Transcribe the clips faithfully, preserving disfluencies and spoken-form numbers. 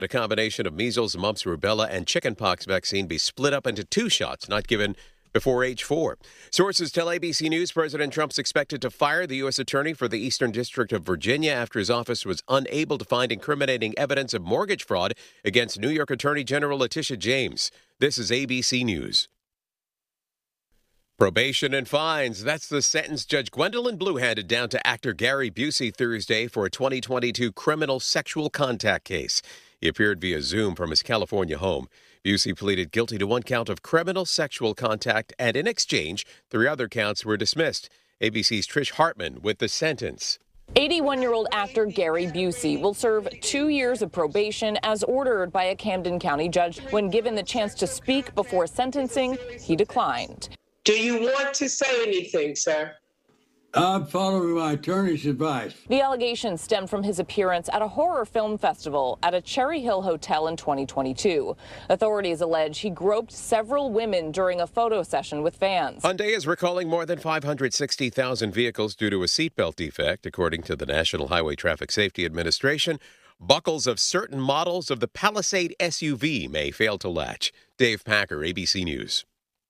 A combination of measles, mumps, rubella, and chickenpox vaccine be split up into two shots, not given before age four. Sources tell A B C News President Trump's expected to fire the U S attorney for the Eastern District of Virginia after his office was unable to find incriminating evidence of mortgage fraud against New York Attorney General Letitia James. This is A B C News. Probation and fines. That's the sentence Judge Gwendolyn Blue handed down to actor Gary Busey Thursday for a twenty twenty-two criminal sexual contact case. He appeared via Zoom from his California home. Busey pleaded guilty to one count of criminal sexual contact, and in exchange, three other counts were dismissed. A B C's Trish Hartman with the sentence. eighty-one-year-old actor Gary Busey will serve two years of probation as ordered by a Camden County judge. When given the chance to speak before sentencing, he declined. Do you want to say anything, sir? I'm following my attorney's advice. The allegation stemmed from his appearance at a horror film festival at a Cherry Hill hotel in twenty twenty-two. Authorities allege he groped several women during a photo session with fans. Hyundai is recalling more than five hundred sixty thousand vehicles due to a seatbelt defect, according to the National Highway Traffic Safety Administration. Buckles of certain models of the Palisade S U V may fail to latch. Dave Packer, A B C News.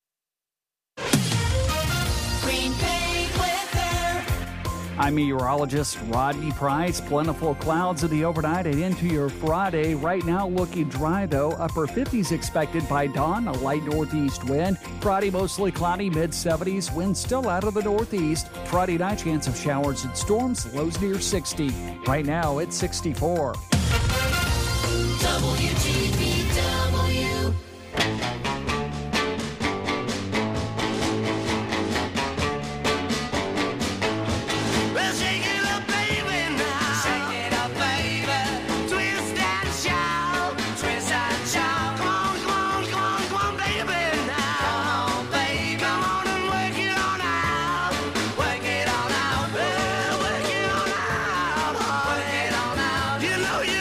I'm meteorologist Rodney Price. Plentiful clouds of the overnight and into your Friday. Right now looking dry, though. Upper fifties expected by dawn. A light northeast wind. Friday mostly cloudy, mid seventies. Wind still out of the northeast. Friday night chance of showers and storms. Lows near sixty. Right now it's sixty-four. W G B W. You know you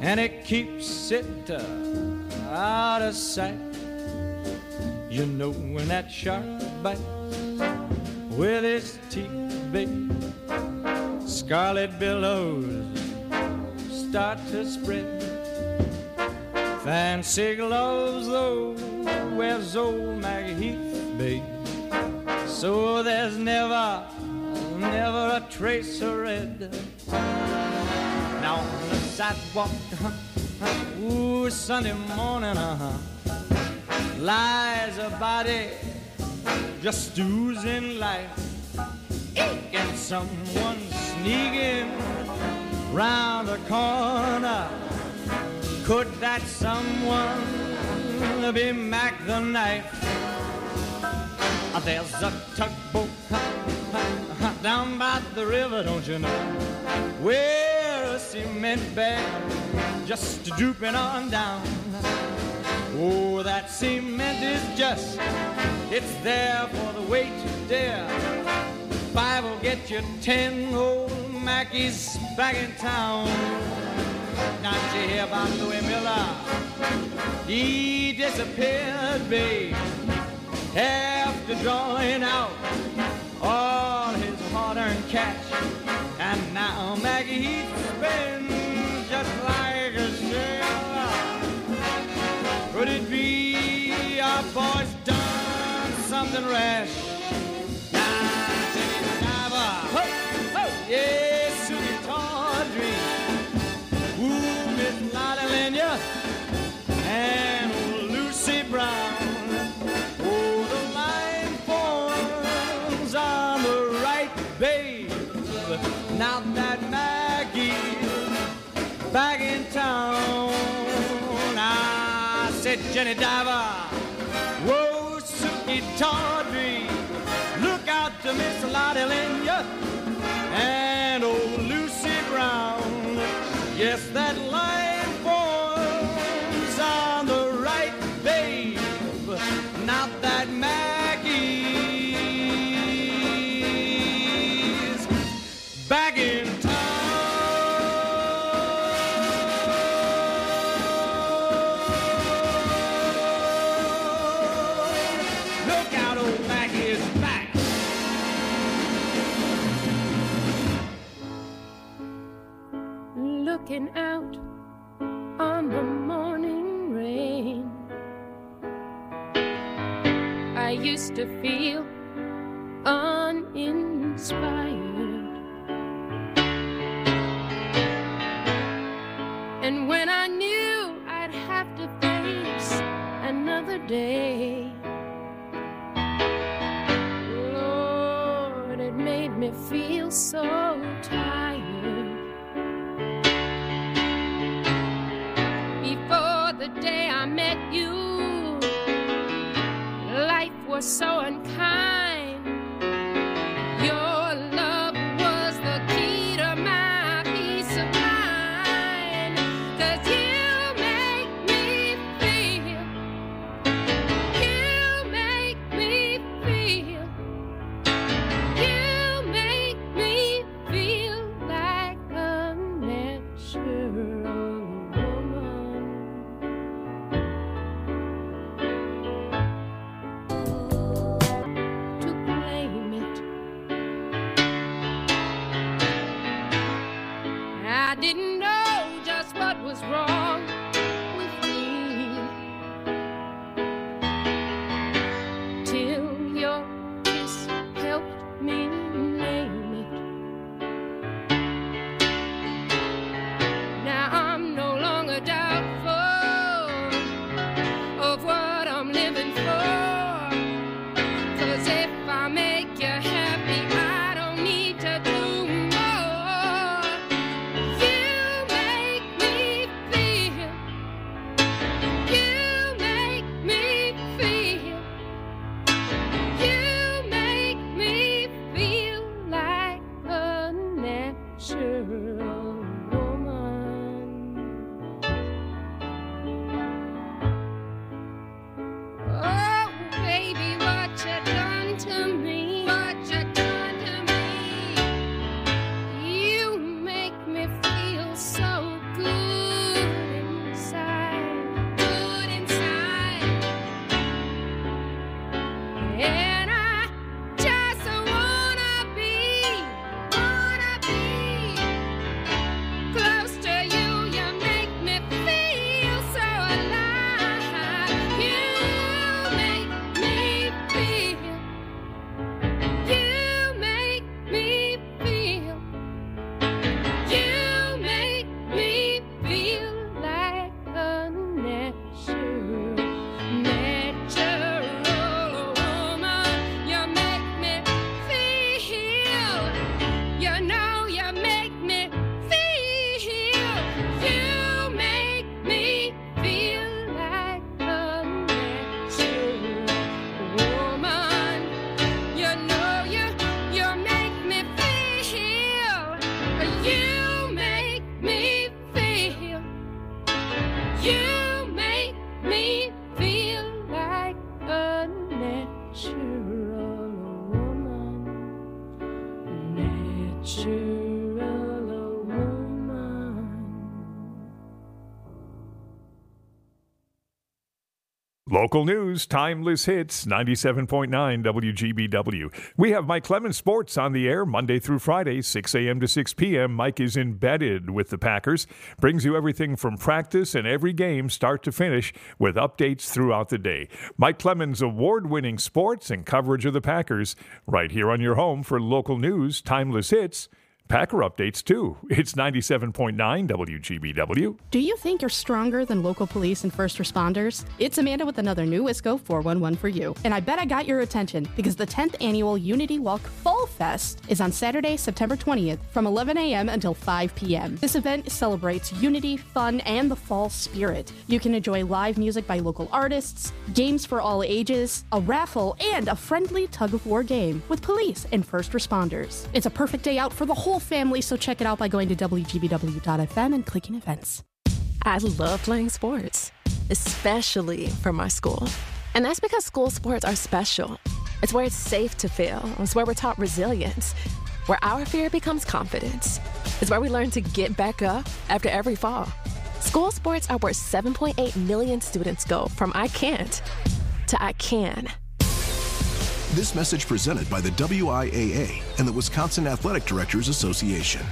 and it keeps it uh, out of sight. You know when that shark bites with its teeth, babe, scarlet billows start to spread. Fancy gloves, though, wears old Maggie Heath, babe, so there's never, never a trace of red. Now on the sidewalk, uh-huh, ooh, Sunday morning, uh-huh, lies a body just oozing life, and someone sneaking round the corner. Could that someone be Mac the Knife? There's a tugboat down by the river, don't you know, where a cement bag just drooping on down. Oh, that cement is just, it's there for the weight to dare. Five will get you ten, old Mackie's back in town. Now did you hear about Louis Miller? He disappeared, babe, after drawing out all his hard-earned cash. And now Maggie Heath spins just like a sailor. Could it be our boy's done something rash? Now take it diver, ho, ho, yes, Susie Tawdry, ooh, Miss Lottie Lenya, and old Lucy Brown. Oh, the line forms on the right, babe. Now that Maggie's back in town, I said, Jenny Diver, whoa, Suki Tawdry, look out to Miss Lottie Lenya and old Lucy Brown. Yes, that line forms on the right, babe. Now that Maggie's back in town. Look out, old Maggie is back. Looking out on the morning rain, I used to feel uninspired, and when I knew I'd have to face another day, Lord, it made me feel so tired. Before the day I met you, life was so unkind. Your love was the key to my peace of mind. 'Cause you make me feel, you make me feel, you make me feel like a natural woman. To You make me feel like a natural woman. Natural woman. Local news, timeless hits, ninety-seven point nine W G B W. We have Mike Clemens Sports on the air Monday through Friday, six a.m. to six p.m. Mike is embedded with the Packers, brings you everything from practice and every game start to finish with updates throughout the day. Mike Clemens, award-winning sports and coverage of the Packers, right here on your home for local news, timeless hits, Packer updates, too. It's ninety-seven point nine W G B W. Do you think you're stronger than local police and first responders? It's Amanda with another new Wisco four one one for you. And I bet I got your attention because the tenth annual Unity Walk Fall Fest is on Saturday, September twentieth from eleven a.m. until five p.m. This event celebrates unity, fun, and the fall spirit. You can enjoy live music by local artists, games for all ages, a raffle, and a friendly tug-of-war game with police and first responders. It's a perfect day out for the whole family, so check it out by going to W G B W dot F M and clicking events. I love playing sports, especially for my school. And that's because school sports are special. It's where it's safe to fail. It's where we're taught resilience, where our fear becomes confidence. It's where we learn to get back up after every fall. School sports are where seven point eight million students go from I can't to I can. This message presented by the W I A A and the Wisconsin Athletic Directors Association.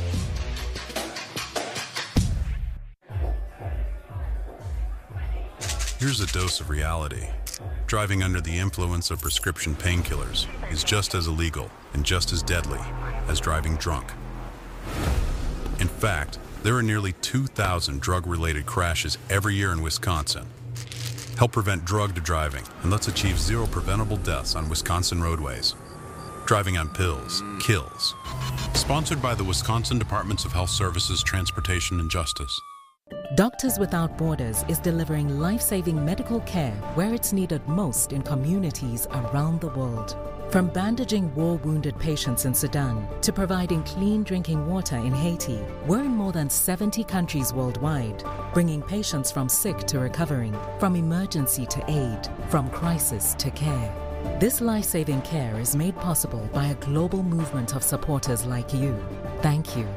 Here's a dose of reality. Driving under the influence of prescription painkillers is just as illegal and just as deadly as driving drunk. In fact, there are nearly two thousand drug-related crashes every year in Wisconsin. Help prevent drug driving, and let's achieve zero preventable deaths on Wisconsin roadways. Driving on pills kills. Sponsored by the Wisconsin Departments of Health Services, Transportation, and Justice. Doctors Without Borders is delivering life-saving medical care where it's needed most in communities around the world. From bandaging war-wounded patients in Sudan to providing clean drinking water in Haiti, we're in more than seventy countries worldwide, bringing patients from sick to recovering, from emergency to aid, from crisis to care. This life-saving care is made possible by a global movement of supporters like you. Thank you.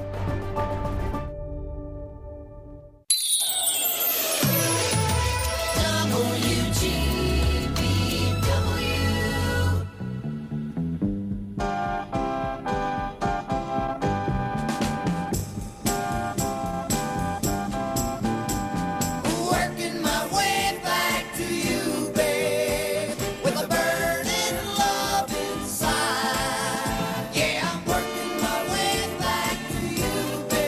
Yeah, I'm working my way back to you, babe.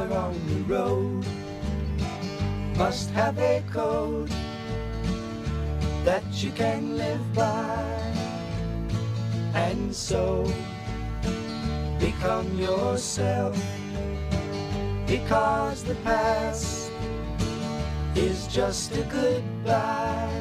car on the road must have a code that you can live by, and so become yourself, because the past is just a goodbye.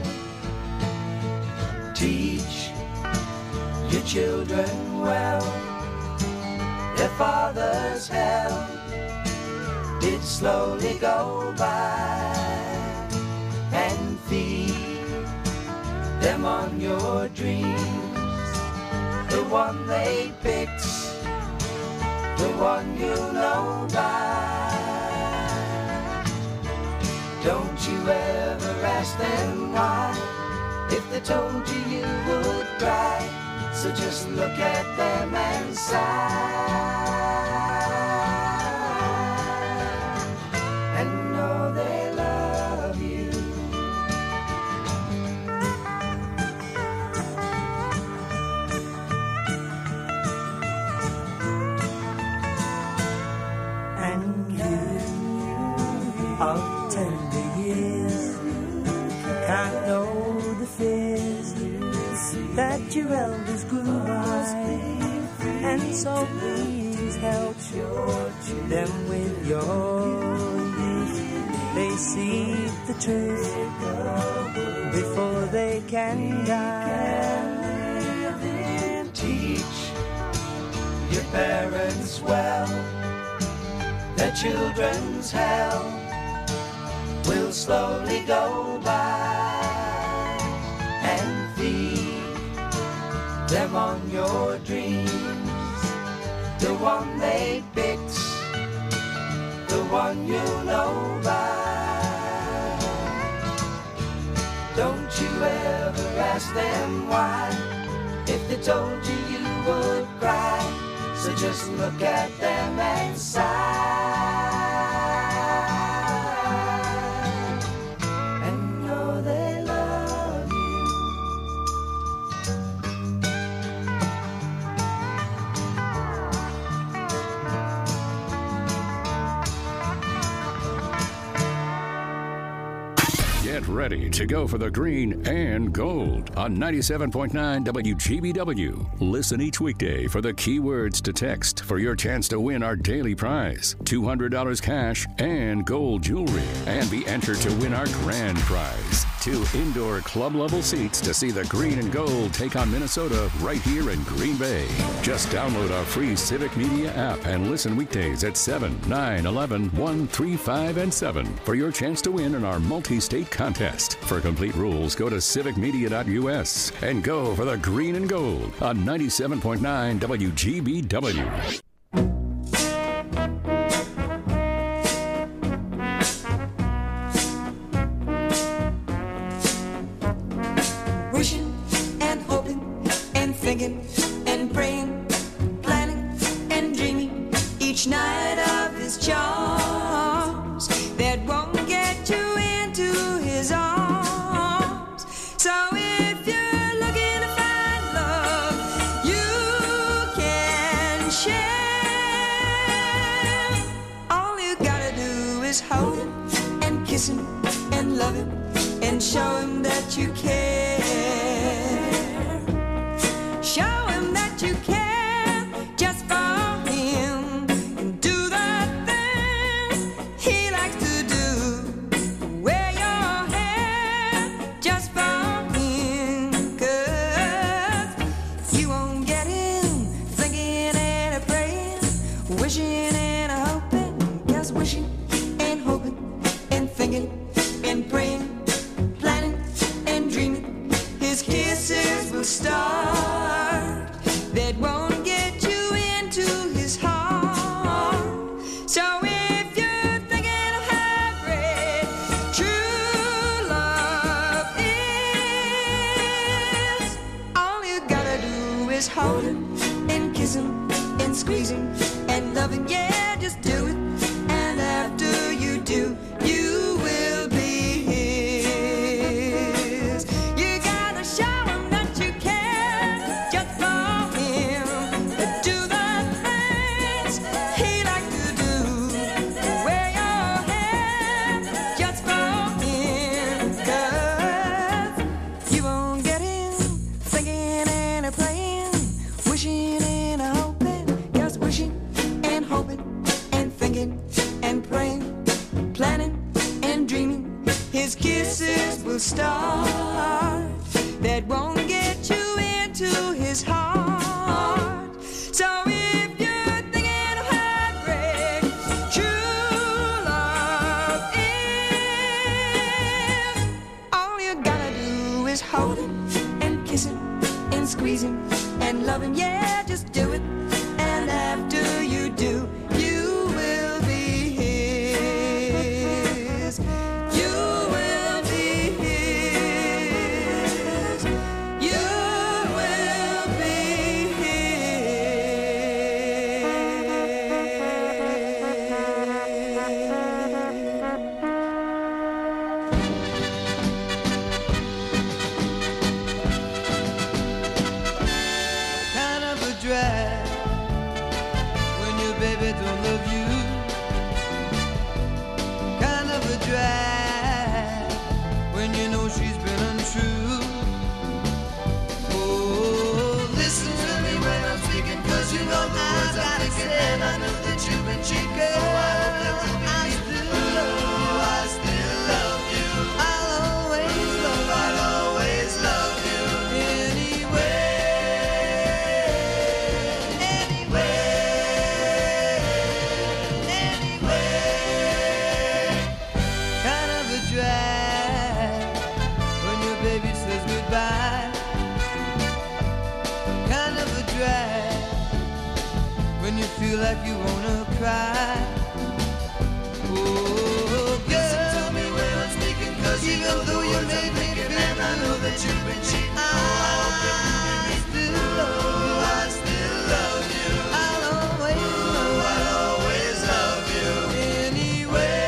Teach your children well, their father's hell did slowly go by, and feed them on your dreams, the one they picked, the one you know by. Don't you ever ask them why, if they told you you would cry, so just look at them and sigh. Of tender years, can't know the fears that your elders grew by, and so please help them with your youth. They see the truth before they can die. Teach your parents well, their children's hell will slowly go by, and feed them on your dreams, the one they picked, the one you know by. Don't you ever ask them why, if they told you you would cry, so just look at them and sigh. Get ready to go for the green and gold on ninety-seven point nine W G B W. Listen each weekday for the keywords to text for your chance to win our daily prize, two hundred dollars cash and gold jewelry, and be entered to win our grand prize, two indoor club-level seats to see the green and gold take on Minnesota right here in Green Bay. Just download our free Civic Media app and listen weekdays at seven, nine, eleven, one, three, five, and seven for your chance to win in our multi-state contest. For complete rules, go to civic media dot U S and go for the green and gold on ninety-seven point nine W G B W. Wishing and hoping and thinking and praying, planning and dreaming each night of his charms that won't get you into his arms. So if you're looking to find love, you can share. All you gotta do is hold him and kiss him and love him and show him that you care. Show him that you care just for him, and do the things he likes to do. Wear your hair just for him, 'cause you won't get him thinking and a praying, wishing and a hoping, just wishing and hoping and thinking and praying, planning and dreaming. His kisses will start that won't get you into his heart. So if you're thinking of how great true love is, all you gotta do is hold him and kiss him and squeeze him and love him. Yeah, just do it. And after you do, you will be his. You gotta show him that you care just for him. Do the things he likes to do. singing and praying, planning and dreaming. His kisses will start that won't get you into his heart. So if you're thinking of heartbreak, true love is. All you gotta do is hold him and kiss him and squeeze him and love him. Yeah, just do it. And after you do, you will be his. You will be his. You will be Kind of a drag when your baby don't love you. Kind of a drag when you know she's been untrue. Oh, listen to me when I'm speaking, cause you know the words I'm thinking, and I know that you've been cheating. Oh, I still love you. I still love you. I'll always love you. I'll always love you. Anyway. Kind of a drag when your baby says goodbye. Kind of a drag when you feel like you wanna cry. Oh, girl, listen to me when I'm speaking, cause even though you made me feel, and I know that you've been cheating, oh, I hope that you still love you. I still love you. I'll always love you. I'll always love you. Anyway.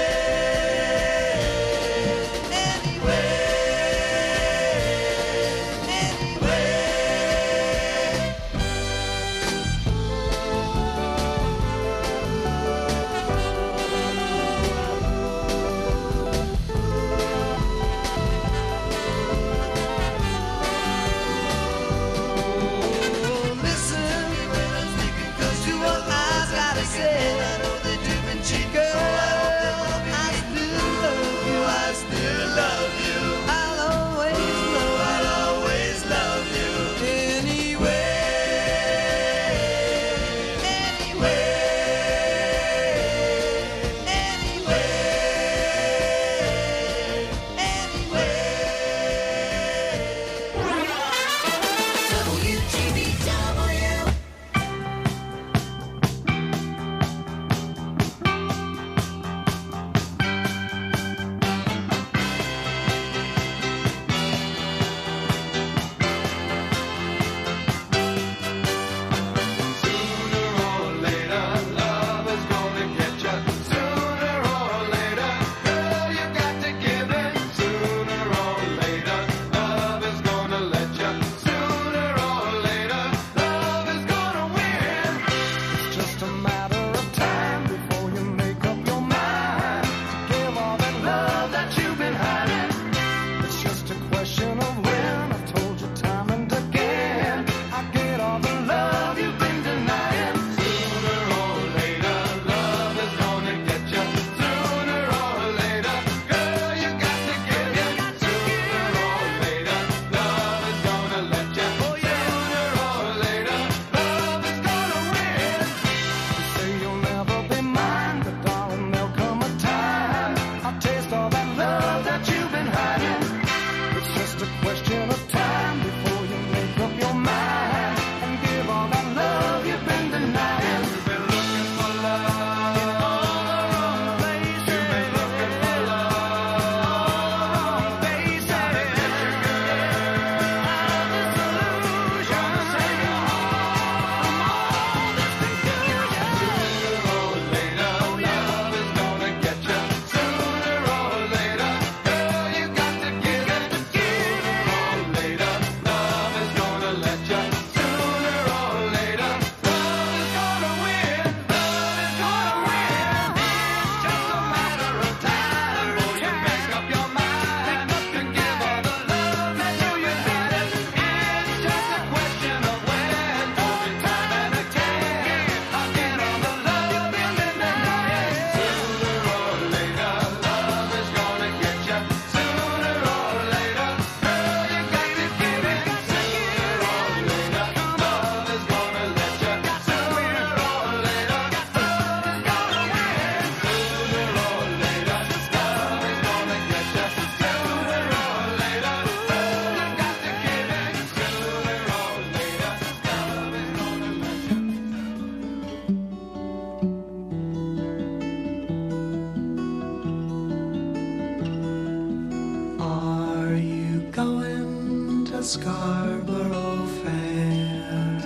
Scarborough Fair.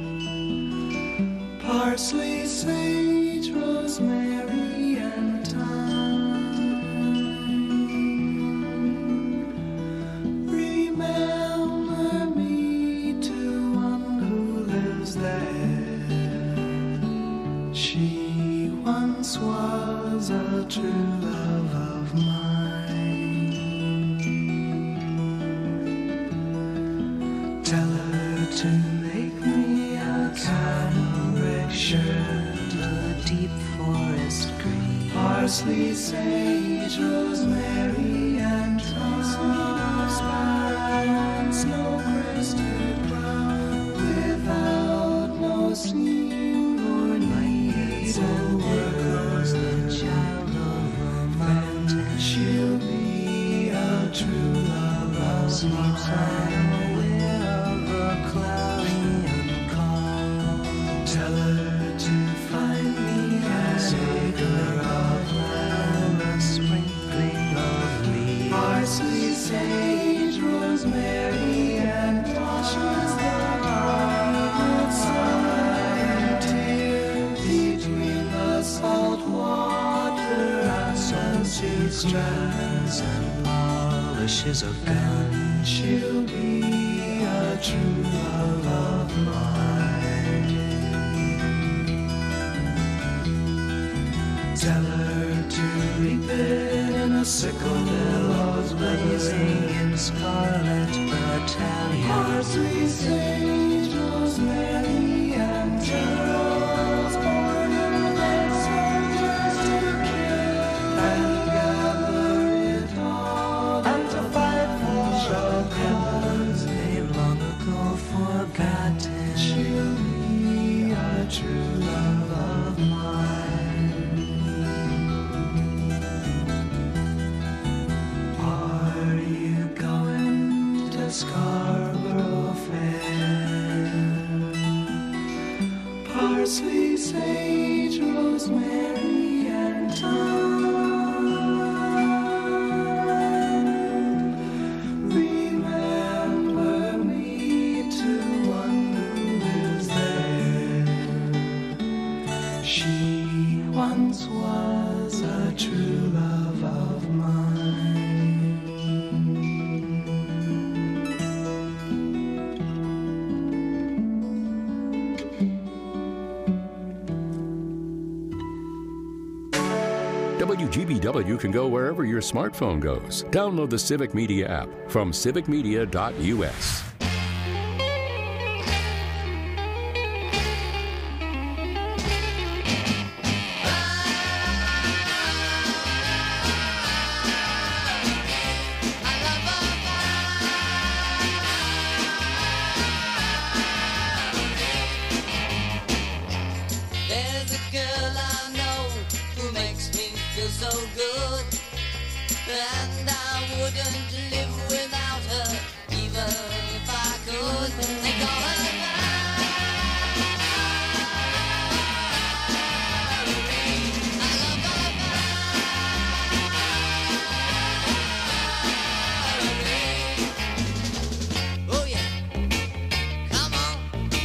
Parsley, sage, rosemary, and thyme. Remember me to one who lives there. She once was a true love of mine. Tell her to make me a cambric shirt, a deep forest green, parsley, sage, rosemary, and thyme, sparrow, snow-crested brown, without no seam or need, and workers, the child of a mountain. She'll be a true love of mine. Tell her to find me an acre of land, a sprinkling of leaves, parsley, sage, rosemary, and thyme. Between the salt water and sunset strands and polishes of gun, she'll be a true love of mine. Tell her to reap it in a sickle, billows blazing in scarlet battalion. Parsley, sage, rosemary, and geraniums, border that soldiers to kill, and gather it all and to fight for a cause they long ago forgotten. She'll be a true love of mine. Scarborough Fair. Parsley, sage, rosemary, and thyme. Remember me to one who lives there. She once was a true love of mine. W G B W can go wherever your smartphone goes. Download the Civic Media app from civic media dot U S. There's a girl I know who makes me feel so good, and I wouldn't live without her, even if I could. They call her Valerie. Oh yeah, come on.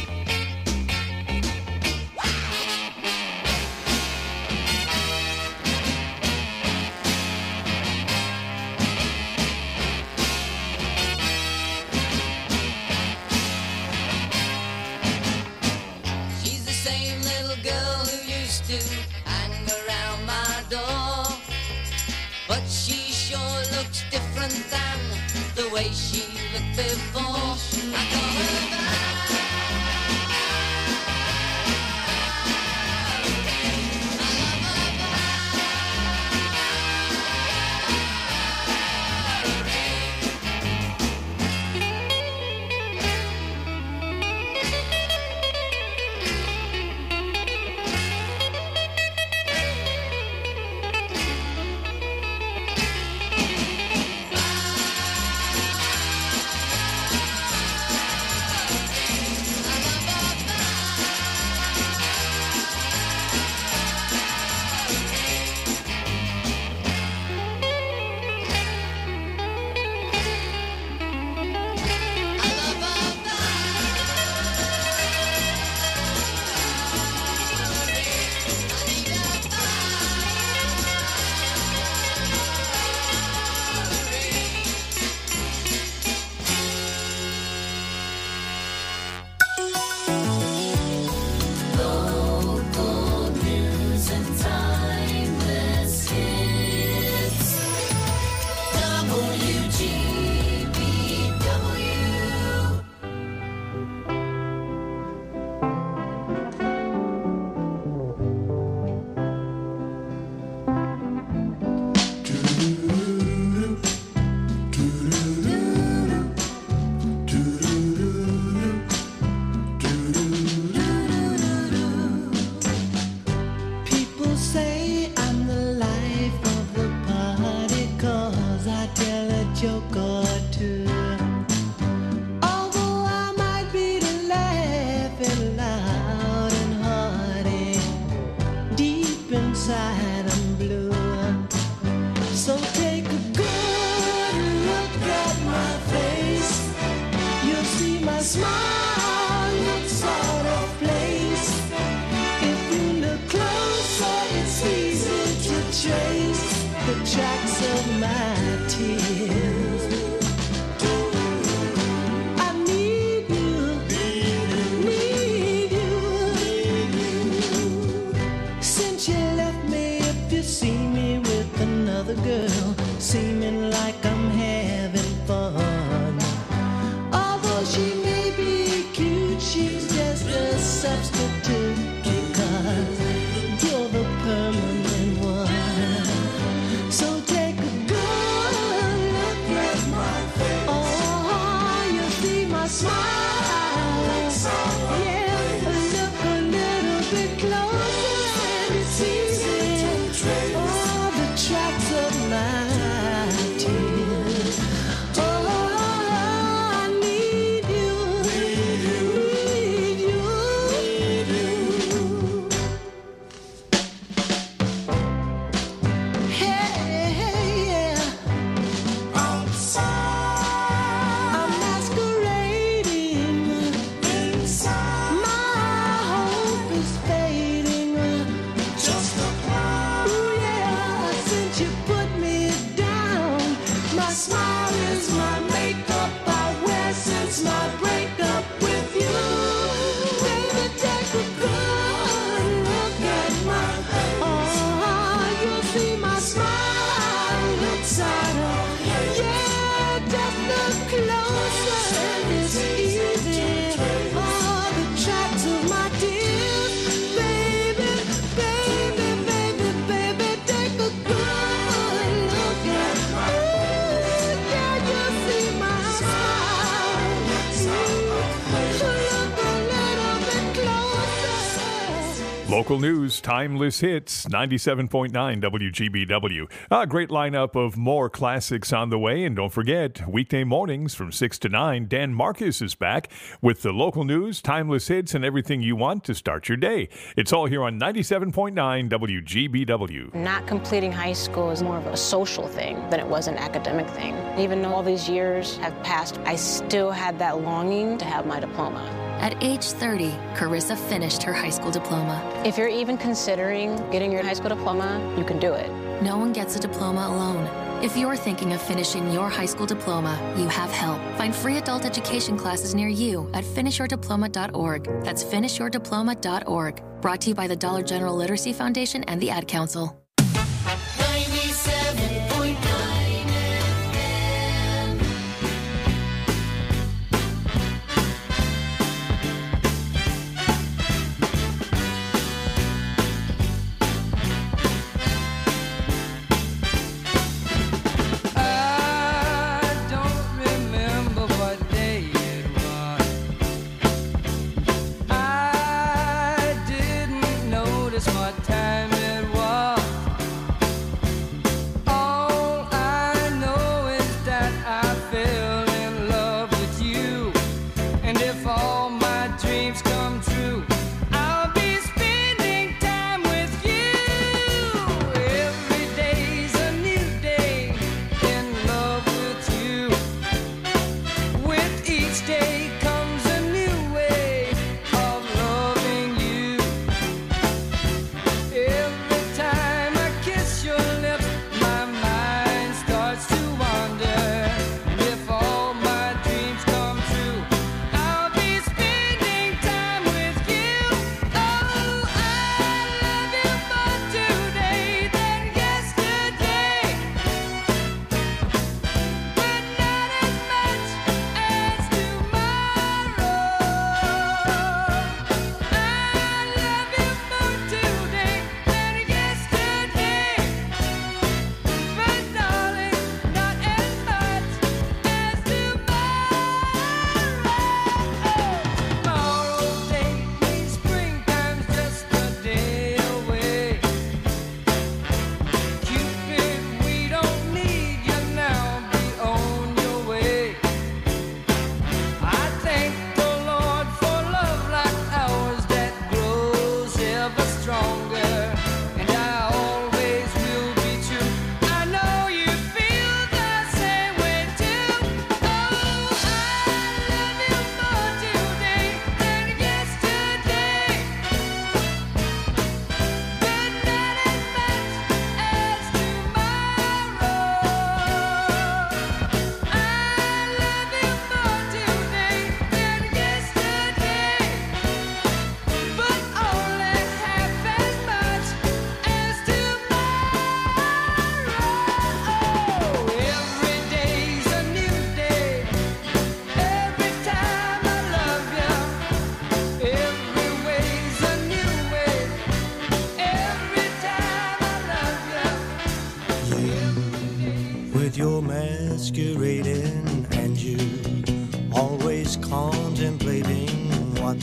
She's the same little girl who used to hang around my door, but she sure looks different than the way she looked before. I call her joke or two. Although I might be laughing loud and hearty, deep inside I'm blue. So take a good look at my face. You'll see my smile looks out of place. If you look closer, it's easy to trace the tracks of my tears. I need you, need you. Since you left me, if you see me with another girl, seeming like I'm having fun. Although she may be cute, she's just a substitute, because you're the permanent one. So take a good look at my face. Oh, you'll see my smile. Yeah, look a little bit closer and it's easy. Oh, the tracks of my tears. Oh, I need you, need you. Hey, yeah. I'm masquerading inside. My hope is fading. Just a cloud. Ooh, yeah. Since you put me down, my smile is my makeup I wear since my breakup with you. Baby, take a good look at my face. Oh, you'll see my smile looks out of. Yeah, just look closer and it's easy. Oh, the tracks of my tears. Baby, baby, baby, baby, take a good look at my face. Yeah, you'll see my smile. Look a little bit closer. Local news, timeless hits, ninety-seven point nine W G B W. A great lineup of more classics on the way. And don't forget, weekday mornings from six to nine, Dan Marcus is back with the local news, timeless hits, and everything you want to start your day. It's all here on ninety-seven point nine W G B W. Not completing high school is more of a social thing than it was an academic thing. Even though all these years have passed, I still had that longing to have my diploma. At age thirty, Carissa finished her high school diploma. If you're even considering getting your high school diploma, you can do it. No one gets a diploma alone. If you're thinking of finishing your high school diploma, you have help. Find free adult education classes near you at finish your diploma dot org. That's finish your diploma dot org. Brought to you by the Dollar General Literacy Foundation and the Ad Council. ninety-seven point nine F M. I don't remember what day it was. I didn't notice what time it was.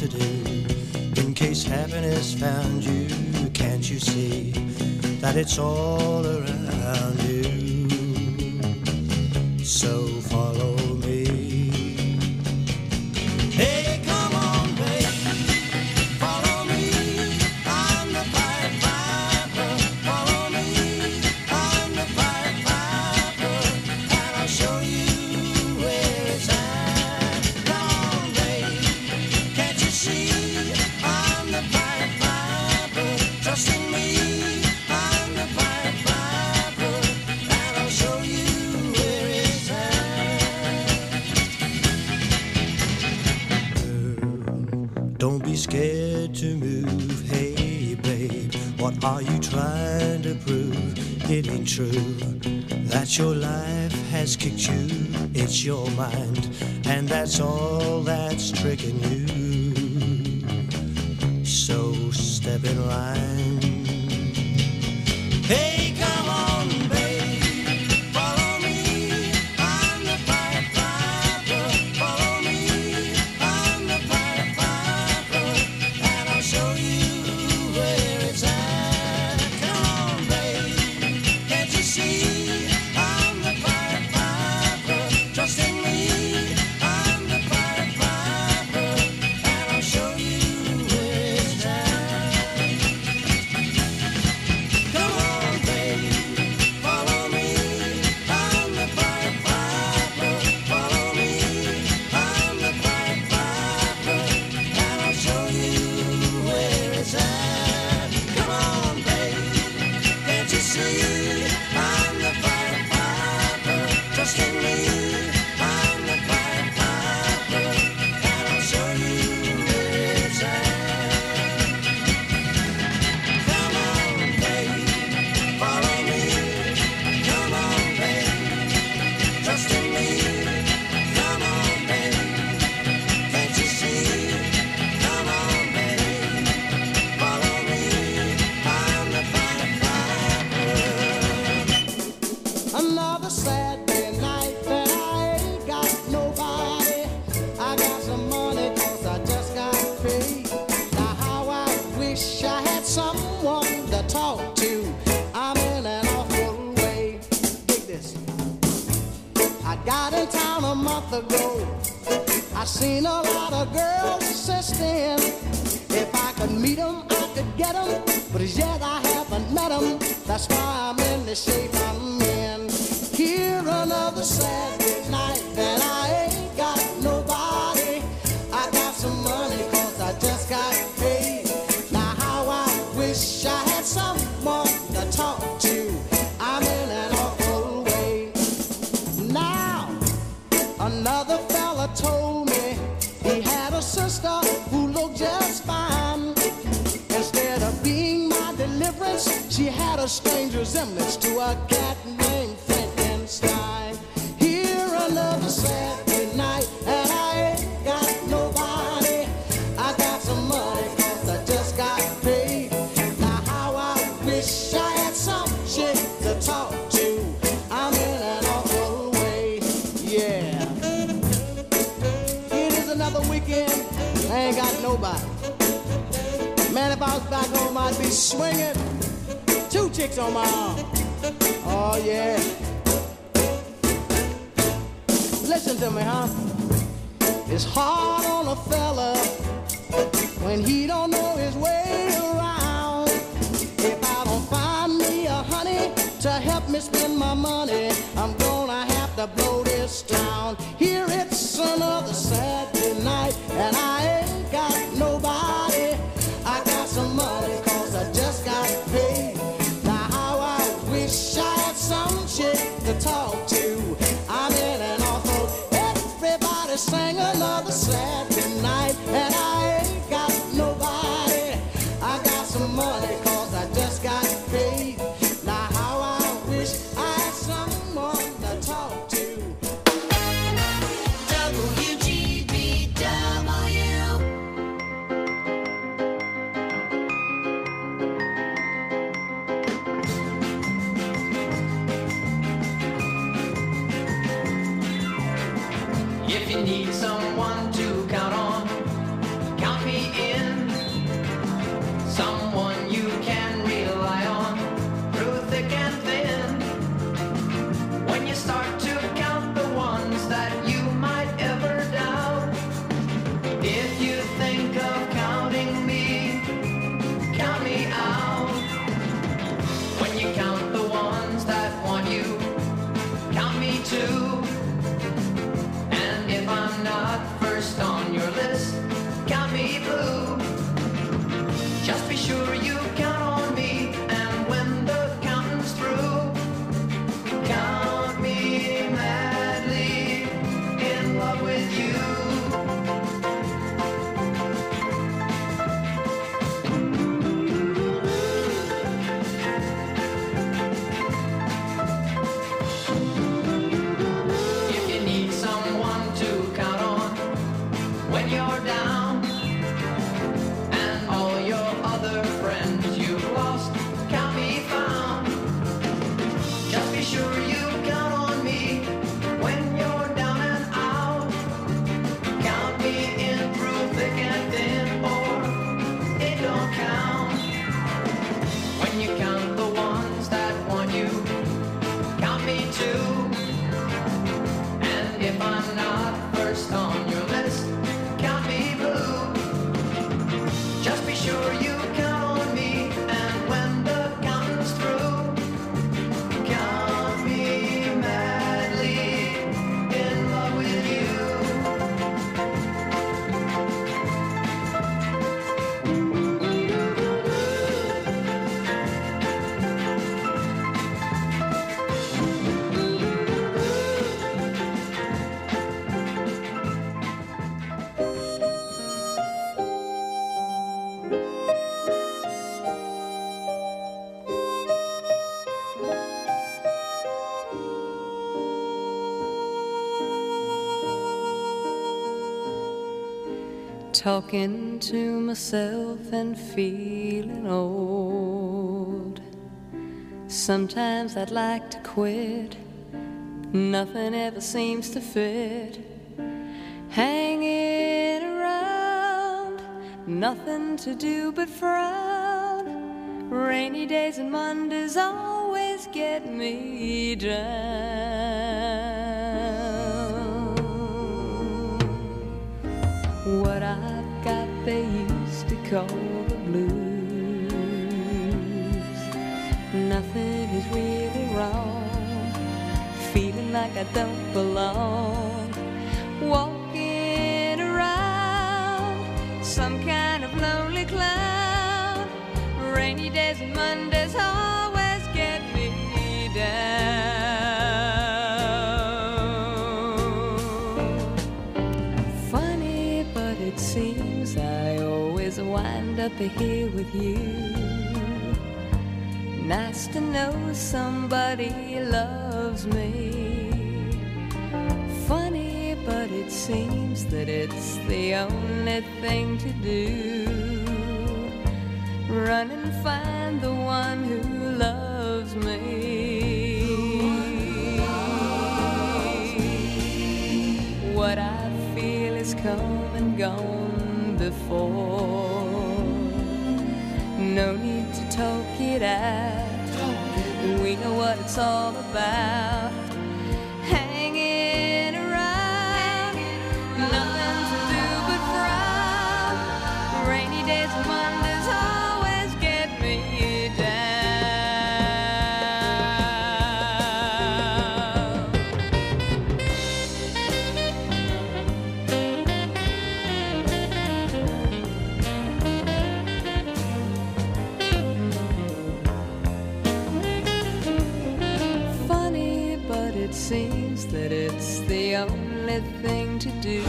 to do. In case happiness found you, can't you see that it's all around you? So follow me. Hey, come on, baby, follow me. I'm the Pied Piper. Follow me. I'm the Pied Piper, and I'll show you where it's at. Come on, baby, can't you see? I'm the Pied Piper. Trust in me. I'm the Pied Piper, and I'll show you where it's at. Don't be scared to move. Hey, babe, what are you trying to prove? It ain't true that your life has kicked you. It's your mind, and that's all that's tricking you. So step in line. Hey, come on, babe, follow me. I'm the Pied Piper. Follow me. I'm the Pied Piper, and I'll show you where it's at. Come on, babe, can't you see? I'm the Pied Piper. Trust in me. I'm the Pied Piper, and I'll show you where it's at. Come on, baby, follow me. I'm the Pied Piper. Follow me. I'm the Pied Piper, and I'll show you where it's at. Come on, baby, can't you see? I'm the Pied Piper. Trust in me. I'm the Pied Piper, and I'll show you where it's at. Come on, baby, follow me. Come on, baby, trust in me. Come on, baby, can't you see? Come on, baby, follow me. I'm the Pied Piper. Another Saturday night that I ain't got nobody. I got some money 'cause I just got paid. Now how I wish I had someone to talk to. I'm in an awful way. Dig this. I got in town a month ago. I seen a lot of girls since then. If I could meet 'em, I could get 'em. But as yet I haven't met 'em. That's why I'm in the shape I'm in. Here another Saturday night and I ain't got nobody. I got some money 'cause I just got paid. Now how I wish I had someone to talk to. I'm in an awful way. Now another fella told me he had a sister who looked just fine. Instead of being my deliverance, she had a strange resemblance to a cat named Frankenstein. Here another Saturday night and I ain't got nobody. I got some money 'cause I just got paid. Now how I wish I had some chick to talk to. I'm in an awful way, yeah. It is another weekend, I ain't got nobody. Man, if I was back home, I'd be swinging. Two chicks on my arm. Oh, yeah. Listen to me, huh? It's hard on a fella when he don't know his way around. If I don't find me a honey to help me spend my money, I'm gonna have to blow this town. Here it's another Saturday night and I ain't got nobody. I got some money 'cause I just got paid. Now how I wish I had some chick to talk to. I'm in an awful. Everybody sing another Saturday night and I ain't got nobody. I got some money 'cause I just got paid. Now how I wish I had someone to talk to. W G B W. If you need someone to count on, count me talking to myself and feeling old. Sometimes I'd like to quit, nothing ever seems to fit. Hanging around, nothing to do but frown. Rainy days and Mondays always get me down. What I've got they used to call the blues. Nothing is really wrong, feeling like I don't belong. Walking around, some kind of lonely clown. Rainy days and Mondays always get me down. Funny, but it seems I always wind up here with you. Nice to know somebody loves me. Funny, but it seems that it's the only thing to do. Run and find the one who loves me. What I feel is come and gone before. No need to talk it out. We know what it's all about. Hanging around, nothing to do but frown. Rainy days and Mondays always get me It seems that it's the only thing to do.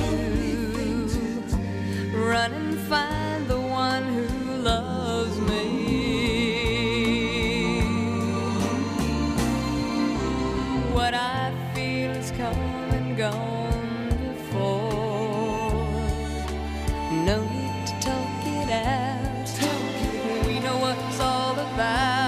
Run and find the one who loves me. What I feel is come and gone before. No need to talk it out. We know what it's all about.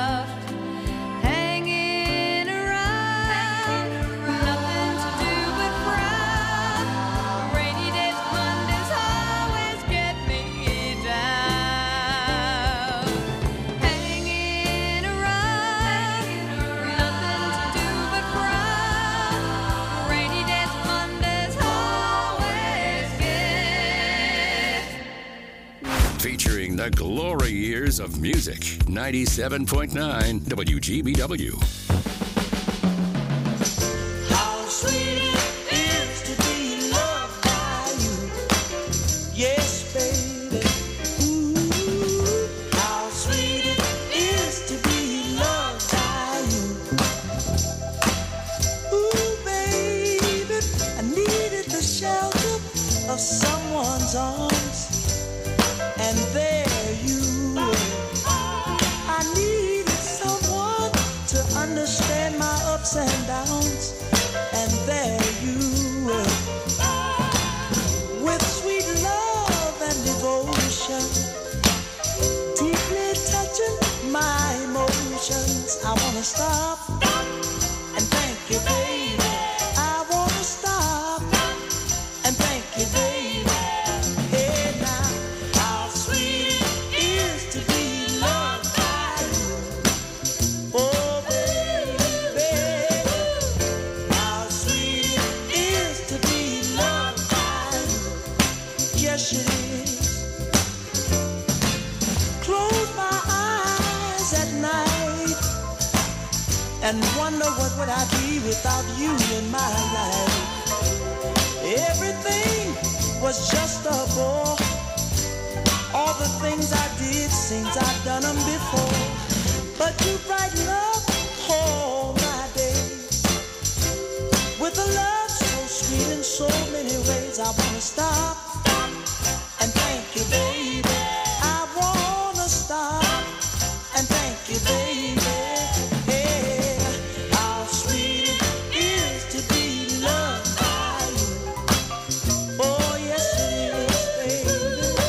Featuring the glory years of music. ninety-seven point nine W G B W. How sweet it is to be loved by you. Yes, baby. Ooh, how sweet it is to be loved by you. Ooh, baby, I needed the shelter of someone's arms. And there you were. I needed someone to understand my ups and downs. And there you were. With sweet love and devotion, deeply touching my emotions. I wanna stop and thank you, baby. I wanna stop and thank you, baby. And wonder what would I be without you in my life. Everything was just a bore. All the things I did seems I've done them before. But you brighten up all my days with a love so sweet in so many ways. I wanna stop and thank you, baby. I wanna stop and thank you, baby. Baby.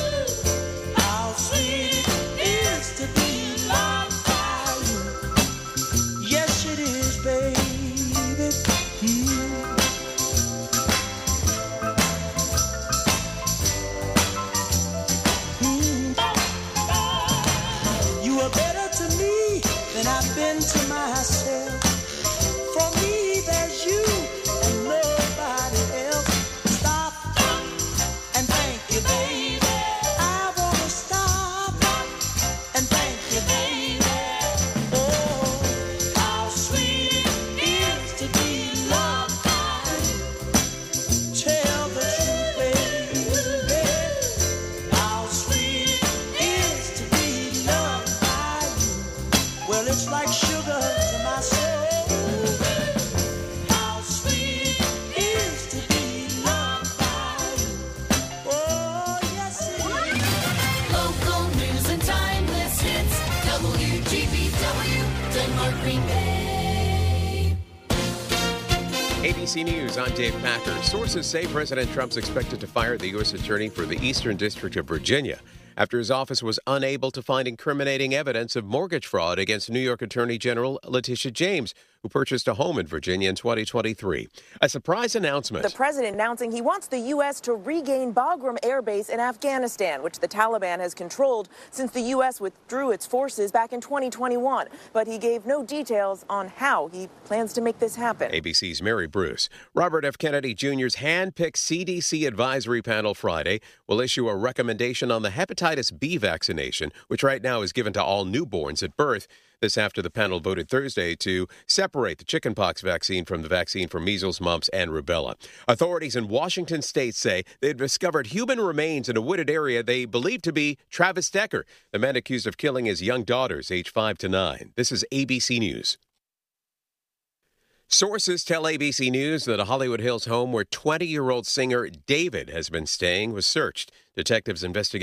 myself. For me, there's you and nobody else. Stop and thank you, baby. I wanna stop and thank you, baby. Oh, how sweet it is to be loved by you. Tell the truth, baby. How sweet it is to be loved by you. Well, it's like sugar to my soul. How sweet it is to be loved by you. Oh, yes, it is. Local news and timeless hits. W G B W, Denmark, Green Bay. A B C News, I'm Dave Packer. Sources say President Trump's expected to fire the U S attorney for the Eastern District of Virginia after his office was unable to find incriminating evidence of mortgage fraud against New York Attorney General Letitia James, who purchased a home in Virginia in twenty twenty-three. A surprise announcement. The president announcing he wants the U S to regain Bagram Air Base in Afghanistan, which the Taliban has controlled since the U S withdrew its forces back in twenty twenty-one. But he gave no details on how he plans to make this happen. A B C's Mary Bruce. Robert F. Kennedy Junior's hand-picked C D C advisory panel Friday will issue a recommendation on the hepatitis B vaccination, which right now is given to all newborns at birth. This after the panel voted Thursday to separate the chickenpox vaccine from the vaccine for measles, mumps, and rubella. Authorities in Washington state say they've discovered human remains in a wooded area they believe to be Travis Decker, the man accused of killing his young daughters, aged five to nine. This is A B C News. Sources tell A B C News that a Hollywood Hills home where twenty-year-old singer David has been staying was searched. Detectives investigated